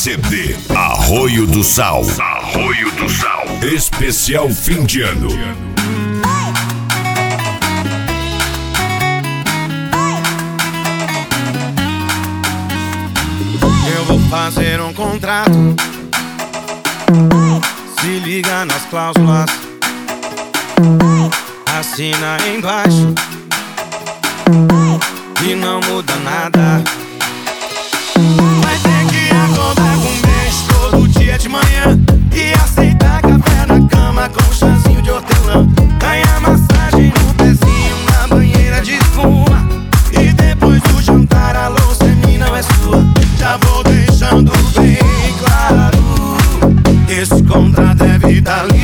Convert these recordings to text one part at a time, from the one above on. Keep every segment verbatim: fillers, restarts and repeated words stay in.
C D Arroio do Sal. Arroio do Sal. Especial fim de ano. Eu vou fazer um contrato. Se liga nas cláusulas, assina embaixo e não muda nada. Vai ter que acordar com um beijo todo dia de manhã e aceitar café na cama com um chazinho de hortelã. Ganhar massagem no pezinho na banheira de espuma. E depois do jantar a louça é minha, não é sua. Já vou deixando bem claro, esse contrato é vitalício.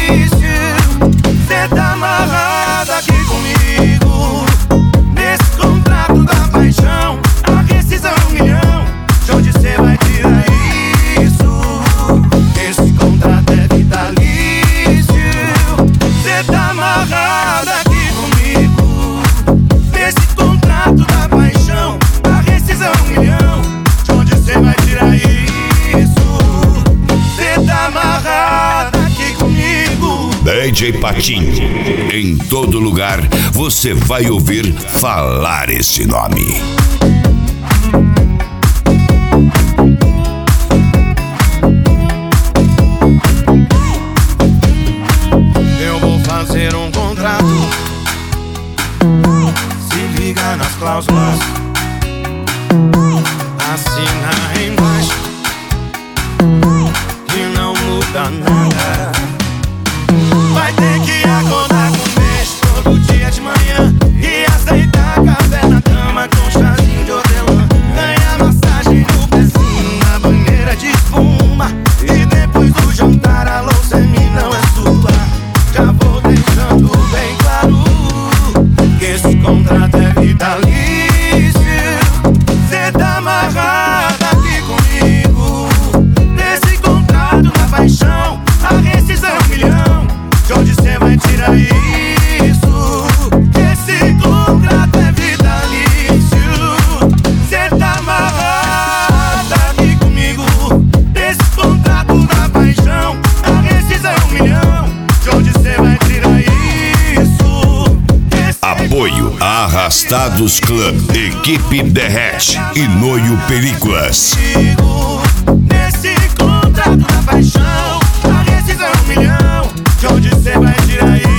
Cê tá amarrado aqui comigo, nesse contrato da paixão. A rescisão é um milhão, de onde cê vai tirar isso? Esse contrato é vitalício. Cê tá amarrado aqui comigo, nesse contrato da paixão. A rescisão é um milhão, de onde cê vai tirar isso? Cê tá amarrado aqui comigo. D J Patinho. Em todo lugar você vai ouvir falar esse nome. Eu vou fazer um contrato. Se liga nas cláusulas, assina embaixo e não muda nada. Vai ter que acordar com um beijo todo dia de manhã e aceitar café na cama com um chazinho de hortelã. Ganhar massagem no pezinho na banheira de espuma. E depois do jantar a louça é minha, não é sua. Já vou deixando bem claro que esse contrato é vitalício. Cê tá amarrado aqui comigo, nesse contrato da paixão. A rescisão é um milhão, de onde cê vai tirar isso? Esse contrato é vitalício. Cê tá amarrado aqui comigo, nesse contrato da paixão. A rescisão é um milhão, de onde cê vai tirar isso? Esse Apoio Arrastados Club, Equipe Derrete e Noio Películas. comigo, nesse contrato da paixão. A rescisão é um milhão, de onde cê vai tirar isso?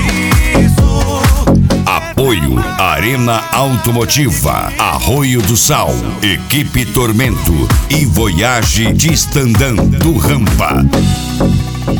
Apoio Arena Automotiva, Arroio do Sal, Equipe Tormento e Voyage de Estandão do Rampa.